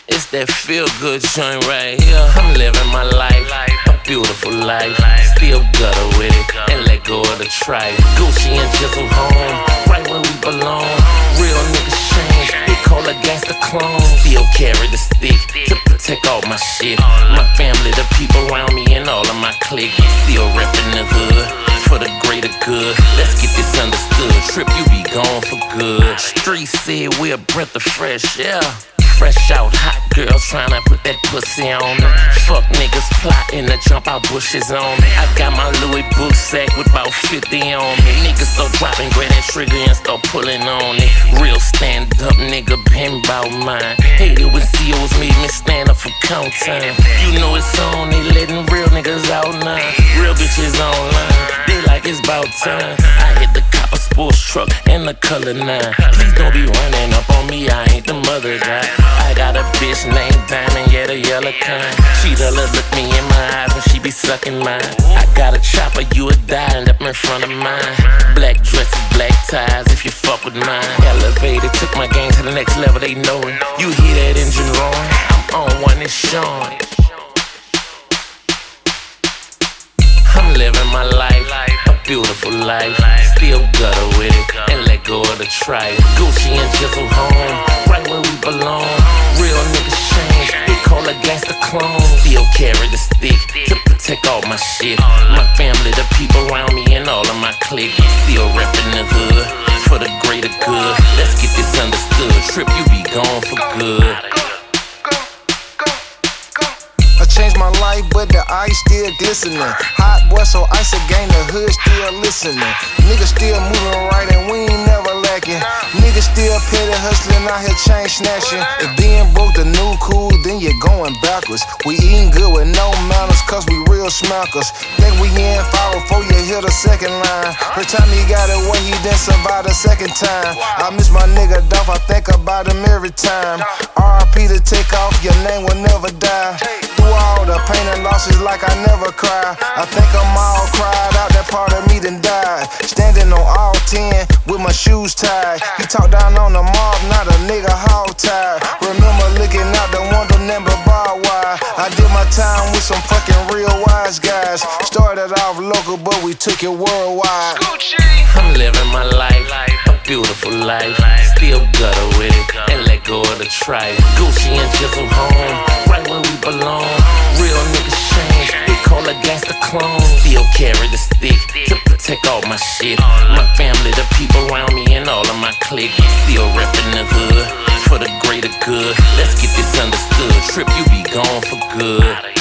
It's that feel good joint right here. I'm living my life, a beautiful life. Still gutter with it and let go of the tripe. Gucci and Jizzle home, right where we belong. Real niggas change, they call a gangsta clone. Still carry the stick to protect all my shit. My family, the people around me, and all of my clique. Still reppin' the hood for the greater good. Let's get this understood. Trip, you be gone for good. Streets said we're a breath of fresh air. Fresh out, hot girls tryna put that pussy on me. Fuck niggas plotting to jump out bushes on me. I got my Louis book sack with about 50 on me. Niggas start dropping, grab that trigger and start pulling on it. Real stand up nigga, been bout mine. Hated when COs made me stand up for count time. You know it's on, they letting real niggas out now. Real bitches online, they like it's bout time. I hit the copper sports truck and the color 9. Please don't be running up on me, I ain't the mother guy. I got a bitch named Diamond, yeah, the yellow kind. She look me in my eyes when she be sucking mine. I got a chopper, you would die and up in front of mine. Black dresses, black ties, if you fuck with mine. Elevated, took my game to the next level, they know it. You hear that engine roaring, I'm on one, it's showing. I'm living my life, a beautiful life. Still gutter with it and let go of the tripe. Gucci and Jizzle home, right where we belong. Real niggas change, they call a gangsta clone. Still carry the stick to protect all my shit. My family, the people around me, and all of my clique. Still reppin' the hood for the greater good. Let's get this understood. Trip, you be gone for good. I changed my life, but the ice still glistening. Hot boy, so ice again, the hood still listening. Niggas still moving right, and we ain't never lacking. Niggas still petty hustling, out here chain snatching. If being broke the new cool, then you're going backwards. We eating good with no manners, cause we real smackers. Think we in fire before you hear the second line. Every time he got it where he didn't survive the second time. I miss my nigga Dolph, I think about him every time. RIP to take off, your name will never die. All the pain and losses like I never cried. I think I'm all cried out, that part of me done died. Standing on all 10 with my shoes tied. He talked down on the mob, not a nigga hog tied. Remember looking out the window, never barbed wire. I did my time with some fucking real wise guys. Started off local, but we took it worldwide. I'm living my life, a beautiful life. Still gutter with it and let go of the tripe. Gucci and Jizzle home, right where we belong. Real niggas change, they call a gangsta clone. Still carry the stick to protect all my shit. My family, the people around me, and all of my clique. Still reppin' the hood for the greater good. Let's get this understood. Trip, you be gone for good.